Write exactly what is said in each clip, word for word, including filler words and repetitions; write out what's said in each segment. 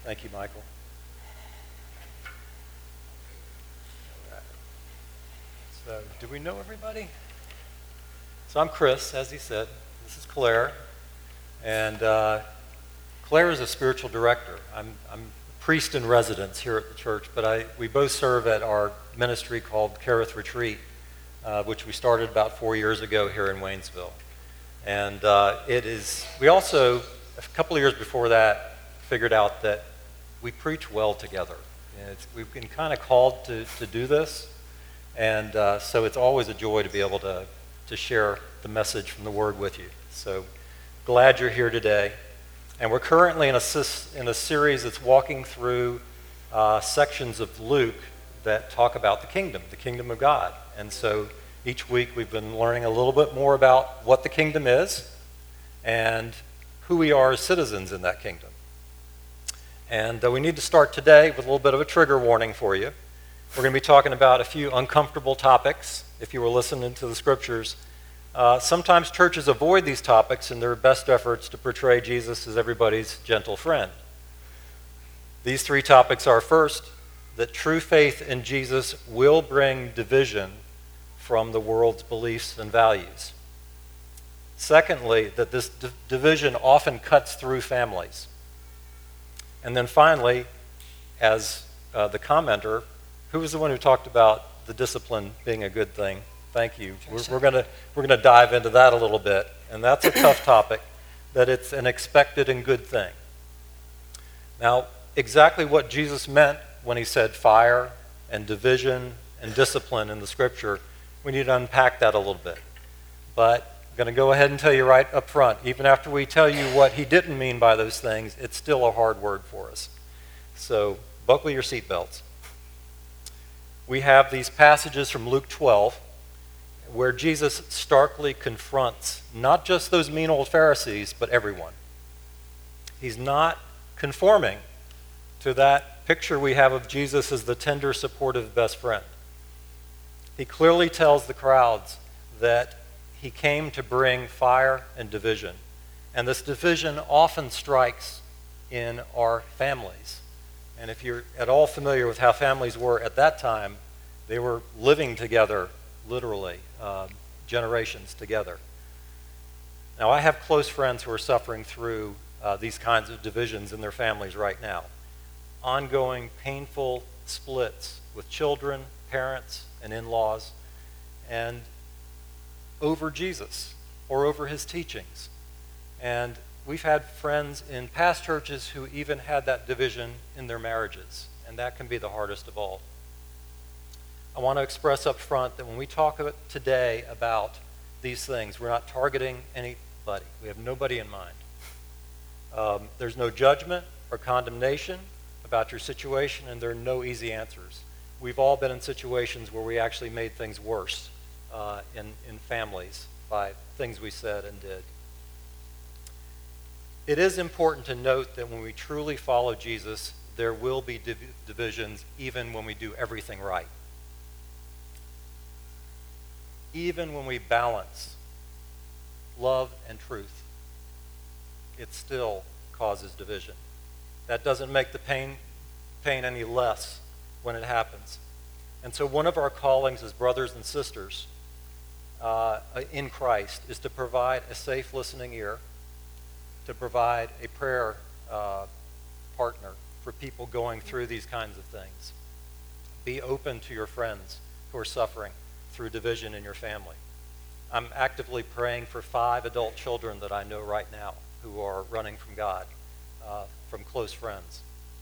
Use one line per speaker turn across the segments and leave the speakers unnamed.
Thank you, Michael. So, do we know everybody? So I'm Chris, as he said. This is Claire. And uh, Claire is a spiritual director. I'm, I'm a priest in residence here at the church, but I, we both serve at our ministry called Kerith Retreat, uh, which we started about four years ago here in Waynesville. And uh, it is, we also, a couple of years before that, figured out that we preach well together. And it's, we've been kind of called to, to do this, and uh, so it's always a joy to be able to, to share the message from the Word with you. So glad you're here today. And we're currently in a, in a series that's walking through uh, sections of Luke that talk about the kingdom, the kingdom of God. And so each week we've been learning a little bit more about what the kingdom is and who we are as citizens in that kingdom. And uh, we need to start today with a little bit of a trigger warning for you. We're going to be talking about a few uncomfortable topics. If you were listening to the scriptures, uh, sometimes churches avoid these topics in their best efforts to portray Jesus as everybody's gentle friend. These three topics are: first, that true faith in Jesus will bring division from the world's beliefs and values. Secondly, that this d- division often cuts through families. And then finally, as uh, the commenter, who was the one who talked about the discipline being a good thing? Thank you. We're, we're going to we're going to dive into that a little bit, and that's a tough topic. That it's an expected and good thing. Now, exactly what Jesus meant when he said fire and division and discipline in the scripture, we need to unpack that a little bit. But I'm going to go ahead and tell you right up front, even after we tell you what he didn't mean by those things, it's still a hard word for us. So buckle your seatbelts. We have these passages from Luke twelve where Jesus starkly confronts not just those mean old Pharisees, but everyone. He's not conforming to that picture we have of Jesus as the tender, supportive best friend. He clearly tells the crowds that he came to bring fire and division. And this division often strikes in our families. And if you're at all familiar with how families were at that time, they were living together, literally, uh, generations together. Now, I have close friends who are suffering through uh, these kinds of divisions in their families right now. Ongoing, painful splits with children, parents, and in-laws, and over Jesus or over his teachings. And we've had friends in past churches who even had that division in their marriages, and that can be the hardest of all. I want to express up front that when we talk about today about these things, we're not targeting anybody. We have nobody in mind. Um, there's no judgment or condemnation about your situation, and there are no easy answers. We've all been in situations where we actually made things worse uh, in, in families by things we said and did. It is important to note that when we truly follow Jesus, there will be div- divisions even when we do everything right. Even when we balance love and truth, it still causes division. That doesn't make the pain, pain any less when it happens. And so one of our callings as brothers and sisters uh, in Christ is to provide a safe listening ear, to provide a prayer uh, partner for people going through these kinds of things. Be open to your friends who are suffering through division in your family. I'm actively praying for five adult children that I know right now who are running from God, uh, from close friends.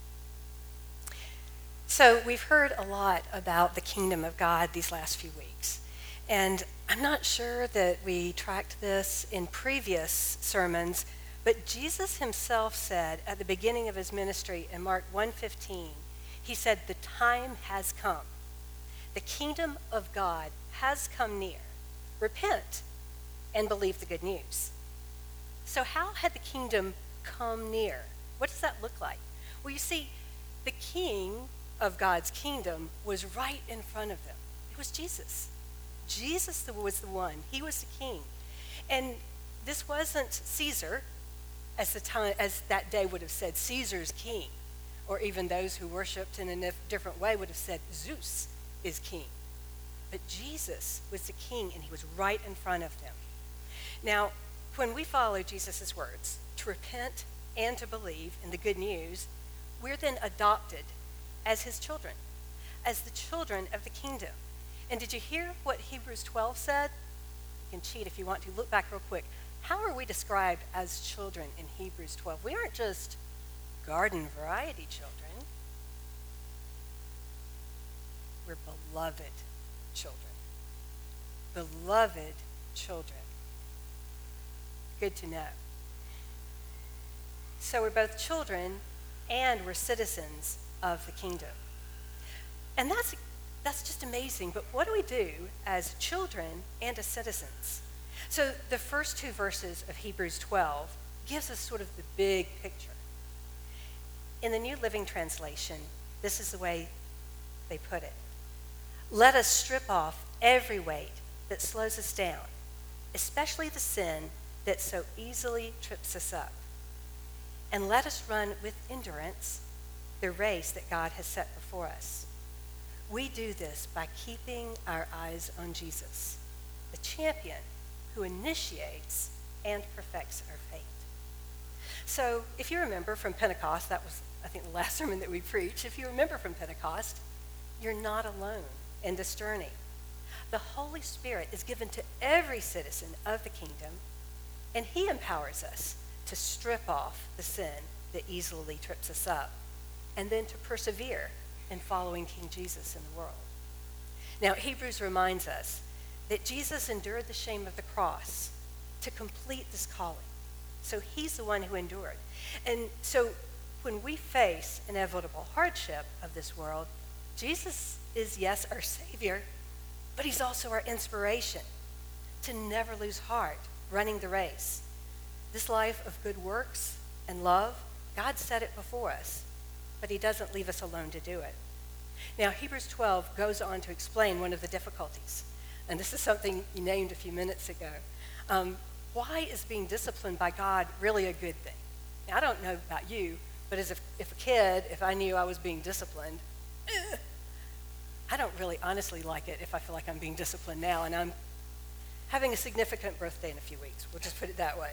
So we've heard a lot about the kingdom of God these last few weeks. And I'm not sure that we tracked this in previous sermons, but Jesus himself said at the beginning of his ministry in Mark one fifteen, he said, "The time has come. The kingdom of God has come near. Repent and believe the good news." So how had the kingdom come near? What does that look like? Well, you see, the king of God's kingdom was right in front of them. It was Jesus. Jesus was the one. He was the king. And this wasn't Caesar, as the time as that day would have said, Caesar's king. or even those who worshiped in a nif- different way would have said Zeus is king. But Jesus was the king, and he was right in front of them. Now, when we follow Jesus' words to repent and to believe in the good news, we're then adopted as his children, as the children of the kingdom. And did you hear what Hebrews twelve said? You can cheat if you want to. Look back real quick. How are we described as children in Hebrews twelve? We aren't just garden variety children. We're beloved children. Beloved children. Good to know. So we're both children and we're citizens of the kingdom. And that's that's just amazing. But what do we do as children and as citizens? So the first two verses of Hebrews twelve gives us sort of the big picture. In the New Living Translation, this is the way they put it. Let us strip off every weight that slows us down, especially the sin that so easily trips us up. And let us run with endurance the race that God has set before us. We do this by keeping our eyes on Jesus, the champion who initiates and perfects our faith. So if you remember from Pentecost, that was, I think, the last sermon that we preached. If you remember from Pentecost, you're not alone in this journey. The Holy Spirit is given to every citizen of the kingdom, and he empowers us to strip off the sin that easily trips us up, and then to persevere in following King Jesus in the world. Now, Hebrews reminds us that Jesus endured the shame of the cross to complete this calling. So he's the one who endured. And so when we face inevitable hardship of this world, Jesus is, yes, our Savior, but he's also our inspiration to never lose heart running the race. This life of good works and love, God set it before us, but he doesn't leave us alone to do it. Now, Hebrews twelve goes on to explain one of the difficulties, and this is something you named a few minutes ago. Um, why is being disciplined by God really a good thing? Now, I don't know about you, but as if, if a kid, if I knew I was being disciplined, eh, I don't really honestly like it if I feel like I'm being disciplined now, and I'm having a significant birthday in a few weeks. We'll just put it that way.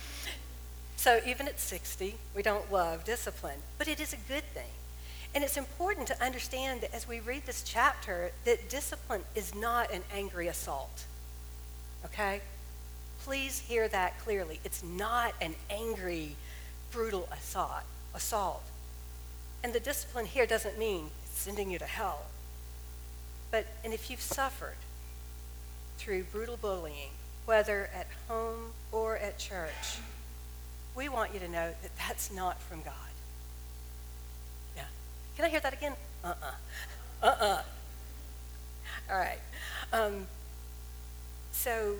So even at sixty, we don't love discipline, but it is a good thing. And it's important to understand that as we read this chapter, that discipline is not an angry assault, okay? Please hear that clearly. It's not an angry, brutal assault. assault. And the discipline here doesn't mean sending you to hell. But, and if you've suffered through brutal bullying, whether at home or at church, we want you to know that that's not from God. Yeah. Can I hear that again? Uh-uh. Uh-uh. All right. Um, so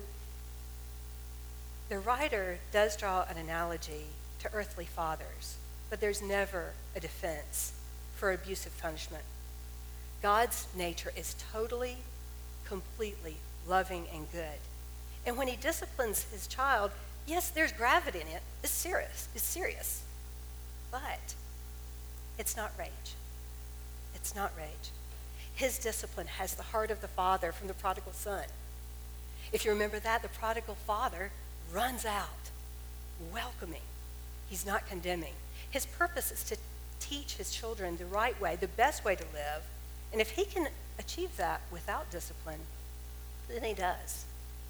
the writer does draw an analogy to earthly fathers, but there's never a defense for abusive punishment. God's nature is totally, completely loving and good. And when he disciplines his child, yes, there's gravity in it. It's serious. It's serious. But it's not rage. It's not rage. His discipline has the heart of the father from the prodigal son. If you remember that, the prodigal father runs out, welcoming. He's not condemning. His purpose is to teach his children the right way, the best way to live. And if he can achieve that without discipline, then he does.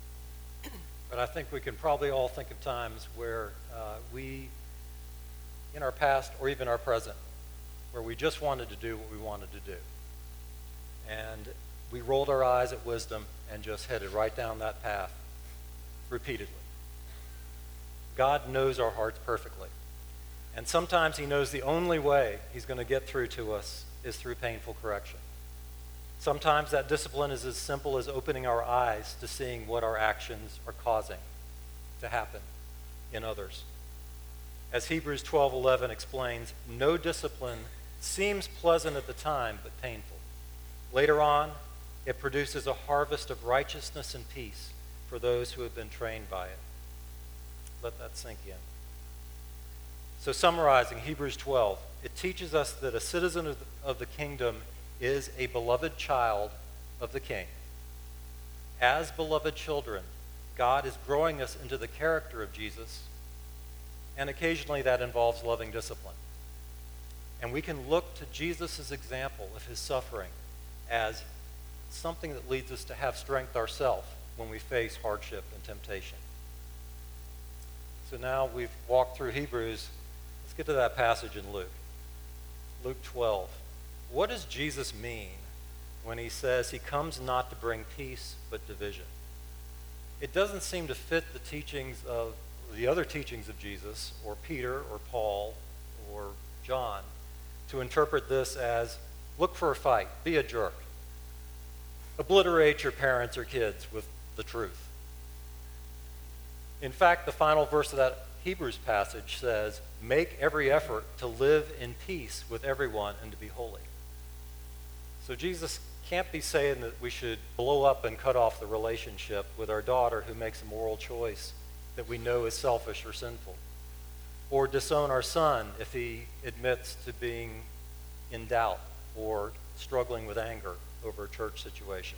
But I think we can probably all think of times where uh, we, in our past or even our present, where we just wanted to do what we wanted to do. And we rolled our eyes at wisdom and just headed right down that path repeatedly. God knows our hearts perfectly. And sometimes he knows the only way he's going to get through to us is through painful correction. Sometimes that discipline is as simple as opening our eyes to seeing what our actions are causing to happen in others. As Hebrews twelve eleven explains, no discipline seems pleasant at the time, but painful. Later on, it produces a harvest of righteousness and peace for those who have been trained by it. Let that sink in. So summarizing Hebrews twelve, it teaches us that a citizen of the, of the kingdom is a beloved child of the king. As beloved children, God is growing us into the character of Jesus, and occasionally that involves loving discipline. And we can look to Jesus' example of his suffering as something that leads us to have strength ourselves when we face hardship and temptation. So now we've walked through Hebrews. Let's get to that passage in Luke. Luke twelve. What does Jesus mean when he says he comes not to bring peace but division? It doesn't seem to fit the teachings of the other teachings of Jesus, or Peter, or Paul, or John, to interpret this as, look for a fight, be a jerk. Obliterate your parents or kids with the truth. In fact, the final verse of that Hebrews passage says, make every effort to live in peace with everyone and to be holy. So Jesus can't be saying that we should blow up and cut off the relationship with our daughter who makes a moral choice that we know is selfish or sinful, or disown our son if he admits to being in doubt or struggling with anger over a church situation.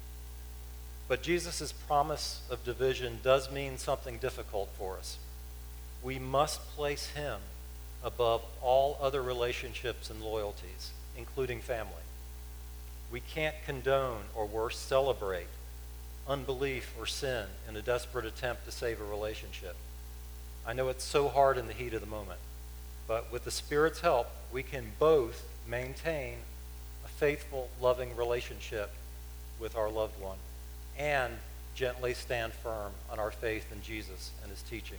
But Jesus' promise of division does mean something difficult for us. We must place him above all other relationships and loyalties, including family. We can't condone or worse, celebrate unbelief or sin in a desperate attempt to save a relationship. I know it's so hard in the heat of the moment, but with the Spirit's help, we can both maintain a faithful, loving relationship with our loved one and gently stand firm on our faith in Jesus and his teachings.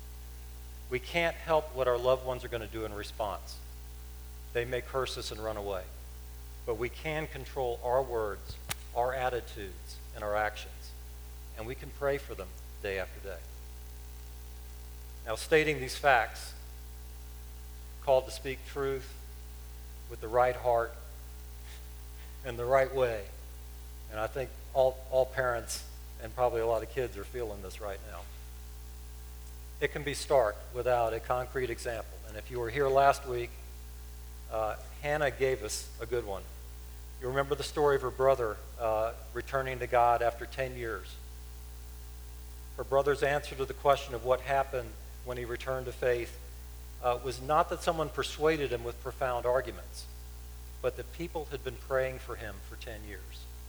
We can't help what our loved ones are going to do in response. They may curse us and run away. But we can control our words, our attitudes, and our actions. And we can pray for them day after day. Now, stating these facts, called to speak truth with the right heart and the right way. And I think all, all parents and probably a lot of kids are feeling this right now. It can be stark without a concrete example. And if you were here last week, uh, Hannah gave us a good one. You remember the story of her brother uh, returning to God after ten years. Her brother's answer to the question of what happened when he returned to faith uh, was not that someone persuaded him with profound arguments, but that people had been praying for him for ten years.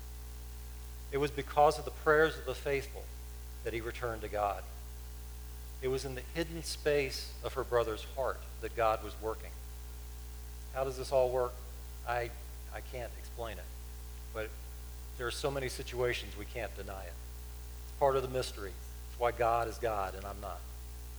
It was because of the prayers of the faithful that he returned to God. It was in the hidden space of her brother's heart that God was working. How does this all work? I, I can't explain it. But there are so many situations we can't deny it. It's part of the mystery. It's why God is God and I'm not.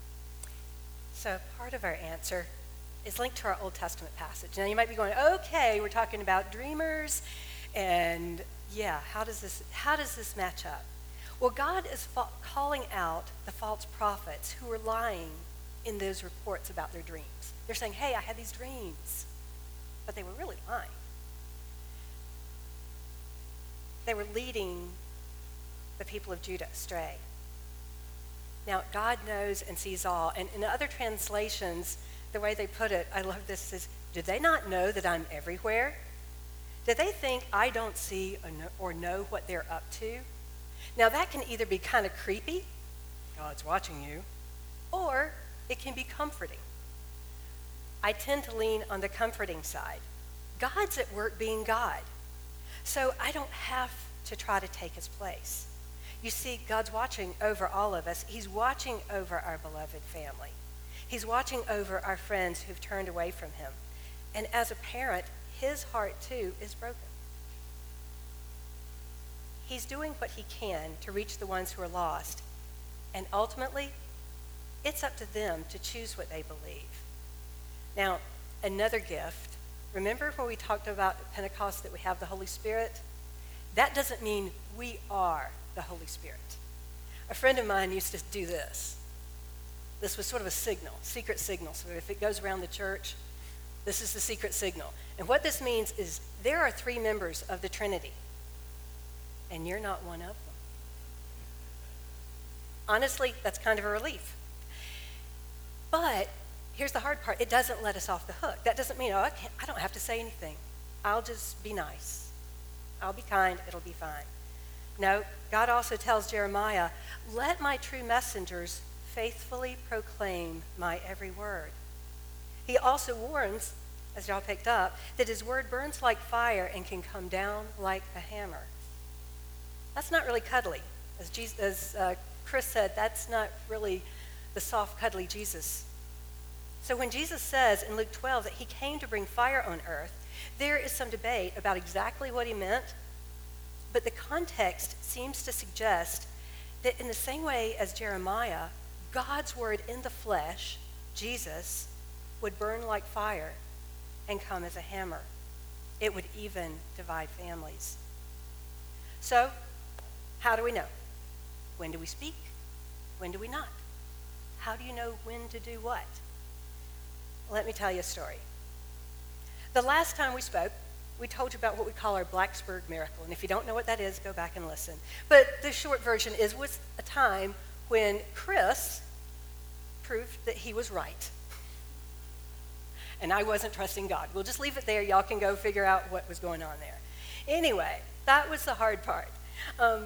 So part of our answer is linked to our Old Testament passage. Now you might be going, okay, we're talking about dreamers, and yeah, how does this, how does this match up? Well, God is fa- calling out the false prophets who were lying in those reports about their dreams. They're saying, hey, I had these dreams. But they were really lying. They were leading the people of Judah astray. Now, God knows and sees all. And in other translations, the way they put it, I love this, is, did they not know that I'm everywhere? Did they think I don't see or know what they're up to? Now, that can either be kind of creepy, God's watching you, or it can be comforting. I tend to lean on the comforting side. God's at work being God, so I don't have to try to take his place. You see, God's watching over all of us. He's watching over our beloved family. He's watching over our friends who've turned away from him. And as a parent, his heart too is broken. He's doing what he can to reach the ones who are lost. And ultimately, it's up to them to choose what they believe. Now, another gift, remember when we talked about at Pentecost that we have the Holy Spirit? That doesn't mean we are the Holy Spirit. A friend of mine used to do this. This was sort of a signal, secret signal. So if it goes around the church, this is the secret signal. And what this means is there are three members of the Trinity, and you're not one of them. Honestly, that's kind of a relief. But here's the hard part. It doesn't let us off the hook. That doesn't mean, oh, I, can't, I don't have to say anything. I'll just be nice. I'll be kind. It'll be fine. No, God also tells Jeremiah, let my true messengers faithfully proclaim my every word. He also warns, as y'all picked up, that his word burns like fire and can come down like a hammer. That's not really cuddly. As, Jesus, as uh, Chris said, that's not really the soft, cuddly Jesus. So when Jesus says in Luke twelve that he came to bring fire on earth, there is some debate about exactly what he meant, but the context seems to suggest that in the same way as Jeremiah, God's word in the flesh, Jesus, would burn like fire and come as a hammer. It would even divide families. So, how do we know? When do we speak? When do we not? How do you know when to do what? Let me tell you a story. The last time we spoke, we told you about what we call our Blacksburg miracle. And if you don't know what that is, go back and listen. But the short version is, was a time when Chris proved that he was right. And I wasn't trusting God. We'll just leave it there. Y'all can go figure out what was going on there. Anyway, that was the hard part. Um,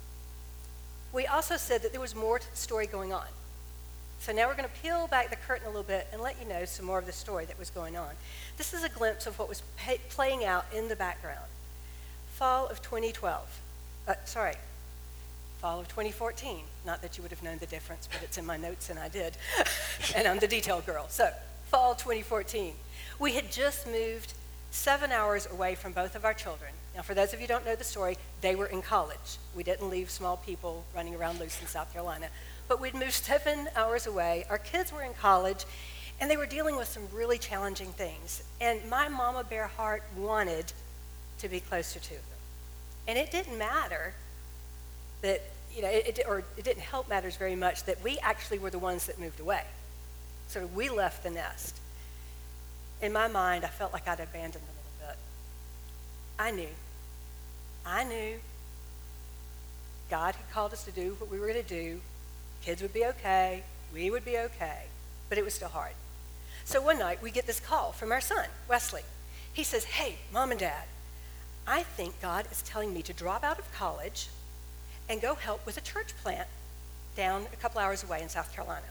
we also said that there was more to the story going on. So now we're going to peel back the curtain a little bit and let you know some more of the story that was going on. This is a glimpse of what was pay- playing out in the background. Fall of twenty twelve. Uh, sorry, fall of twenty fourteen. Not that you would have known the difference, but it's in my notes and I did. And I'm the detail girl. So, fall twenty fourteen. We had just moved seven hours away from both of our children. Now, for those of you who don't know the story, they were in college. We didn't leave small people running around loose in South Carolina. But we'd moved seven hours away. Our kids were in college, and they were dealing with some really challenging things. And my mama bear heart wanted to be closer to them. And it didn't matter that, you know, it, it, or it didn't help matters very much that we actually were the ones that moved away. So we left the nest. In my mind, I felt like I'd abandoned them a little bit. I knew. I knew God had called us to do what we were going to do. Kids would be okay. We would be okay. But it was still hard. So one night, we get this call from our son, Wesley. He says, hey, Mom and Dad, I think God is telling me to drop out of college and go help with a church plant down a couple hours away in South Carolina.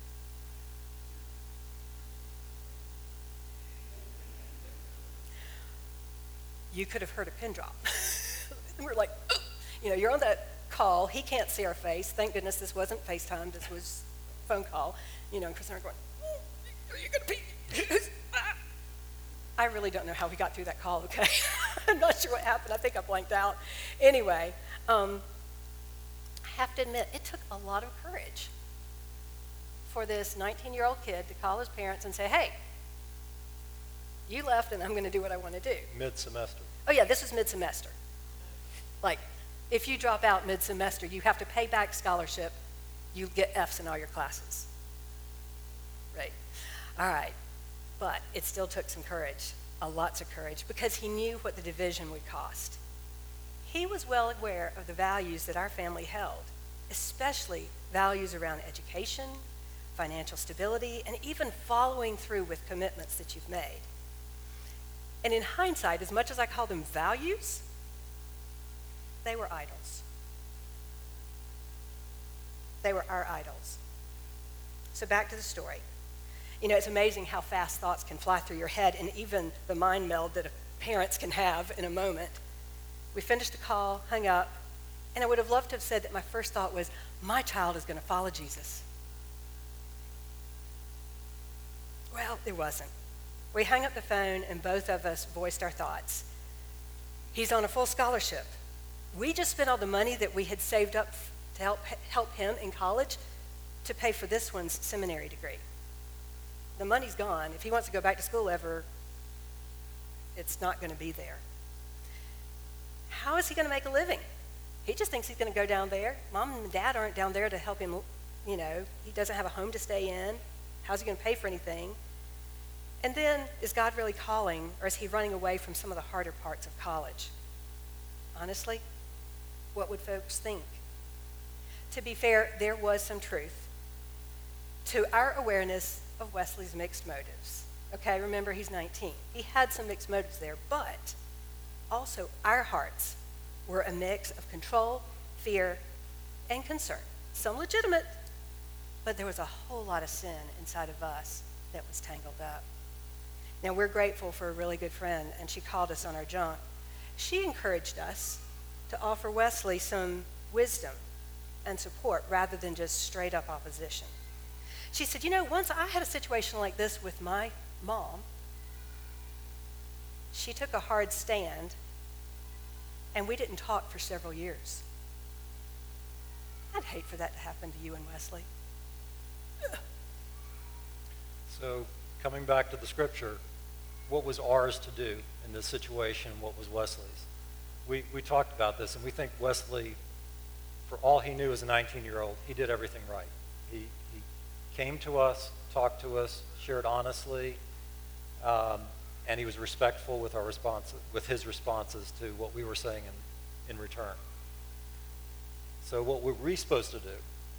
You could have heard a pin drop. We're like, oh. You know, you're on that call. He can't see our face. Thank goodness this wasn't FaceTime. This was phone call. You know, and Chris and I are going, oh, are you going to pee? I really don't know how we got through that call, okay? I'm not sure what happened. I think I blanked out. Anyway, um, I have to admit, it took a lot of courage for this nineteen-year-old kid to call his parents and say, hey, you left and I'm going to do what I want to do.
Mid-semester.
Oh, yeah, this was mid-semester. Like, if you drop out mid-semester, you have to pay back scholarship. You get F's in all your classes. Right. All right. But it still took some courage, a lots of courage, because he knew what the division would cost. He was well aware of the values that our family held, especially values around education, financial stability, and even following through with commitments that you've made. And in hindsight, as much as I call them values, they were idols. They were our idols. So back to the story. You know, it's amazing how fast thoughts can fly through your head and even the mind meld that parents can have in a moment. We finished the call, hung up, and I would have loved to have said that my first thought was, my child is going to follow Jesus. Well, it wasn't. We hung up the phone and both of us voiced our thoughts. He's on a full scholarship. We just spent all the money that we had saved up to help help him in college to pay for this one's seminary degree. The money's gone. If he wants to go back to school ever, it's not going to be there. How is he going to make a living? He just thinks he's going to go down there. Mom and Dad aren't down there to help him, you know. He doesn't have a home to stay in. How's he going to pay for anything? And then, is God really calling, or is he running away from some of the harder parts of college? Honestly, what would folks think? To be fair, there was some truth. To our awareness, of Wesley's mixed motives. Okay, remember he's nineteen. He had some mixed motives there, but also our hearts were a mix of control, fear, and concern. Some legitimate, but there was a whole lot of sin inside of us that was tangled up. Now, we're grateful for a really good friend, and she called us on our junk. She encouraged us to offer Wesley some wisdom and support rather than just straight up opposition. She said, you know, once I had a situation like this with my mom. She took a hard stand, and we didn't talk for several years. I'd hate for that to happen to you and Wesley.
So, coming back to the scripture, what was ours to do in this situation? What was Wesley's? We, we talked about this, and we think Wesley, for all he knew as a nineteen-year-old, he did everything right. He, he came to us, talked to us, shared honestly, um, and he was respectful with our response, with his responses to what we were saying in, in return. So what were we supposed to do?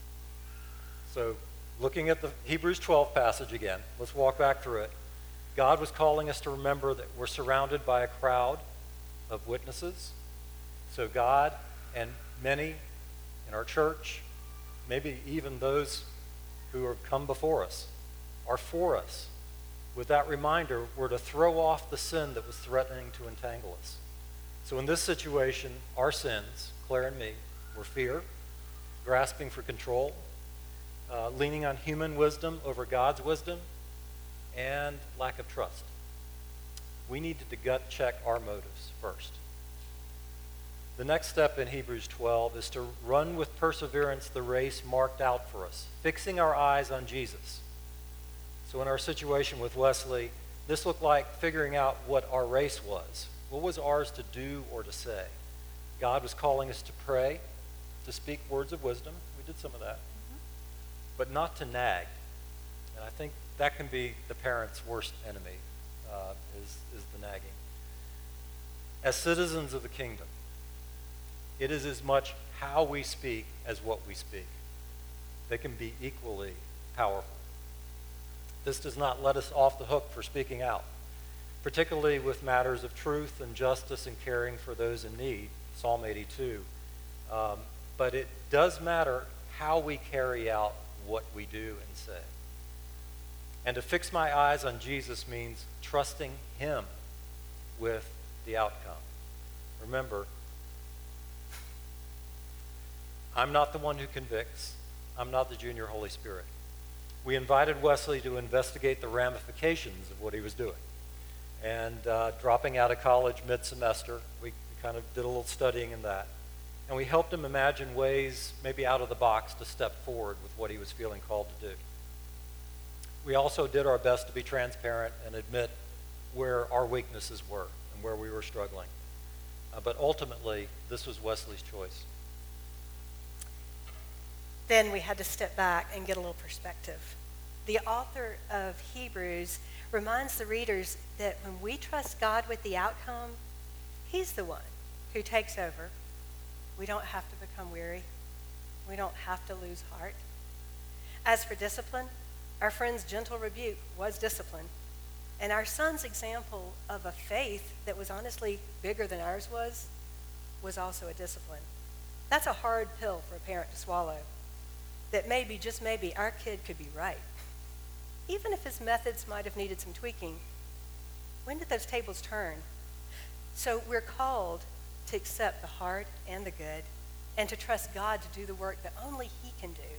So looking at the Hebrews twelve passage again, let's walk back through it. God was calling us to remember that we're surrounded by a crowd of witnesses. So God and many in our church, maybe even those who have come before us, are for us. With that reminder, we're to throw off the sin that was threatening to entangle us. So in this situation, our sins, Claire and me, were fear, grasping for control, uh, leaning on human wisdom over God's wisdom, and lack of trust. We needed to gut check our motives first. The next step in Hebrews twelve is to run with perseverance the race marked out for us, fixing our eyes on Jesus. So in our situation with Wesley, this looked like figuring out what our race was. What was ours to do or to say? God was calling us to pray, to speak words of wisdom. We did some of that. Mm-hmm. But not to nag. And I think that can be the parent's worst enemy, uh, is, is the nagging. As citizens of the kingdom, it is as much how we speak as what we speak. They can be equally powerful. This does not let us off the hook for speaking out, particularly with matters of truth and justice and caring for those in need, Psalm eighty-two. Um, but it does matter how we carry out what we do and say. And to fix my eyes on Jesus means trusting him with the outcome. Remember, I'm not the one who convicts. I'm not the junior Holy Spirit. We invited Wesley to investigate the ramifications of what he was doing. And uh, dropping out of college mid-semester, we kind of did a little studying in that. And we helped him imagine ways, maybe out of the box, to step forward with what he was feeling called to do. We also did our best to be transparent and admit where our weaknesses were and where we were struggling. Uh, but ultimately, this was Wesley's choice.
Then we had to step back and get a little perspective. The author of Hebrews reminds the readers that when we trust God with the outcome, he's the one who takes over. We don't have to become weary. We don't have to lose heart. As for discipline, our friend's gentle rebuke was discipline. And our son's example of a faith that was honestly bigger than ours was, was also a discipline. That's a hard pill for a parent to swallow. That maybe, just maybe, our kid could be right. Even if his methods might have needed some tweaking. When did those tables turn? So we're called to accept the hard and the good and to trust God to do the work that only he can do.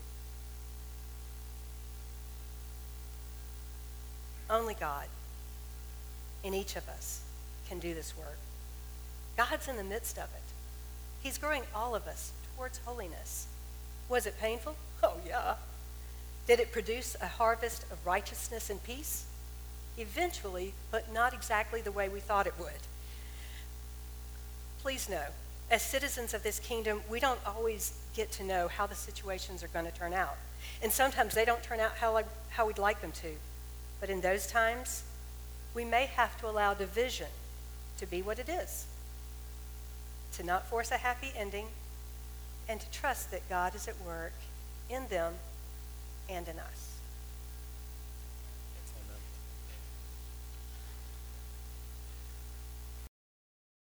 Only God in each of us can do this work. God's in the midst of it. He's growing all of us towards holiness. Was it painful? Oh, yeah. Did it produce a harvest of righteousness and peace? Eventually, but not exactly the way we thought it would. Please know, as citizens of this kingdom, we don't always get to know how the situations are going to turn out. And sometimes they don't turn out how, like, how we'd like them to. But in those times, we may have to allow division to be what it is. To not force a happy ending, and to trust that God is at work in them and in us.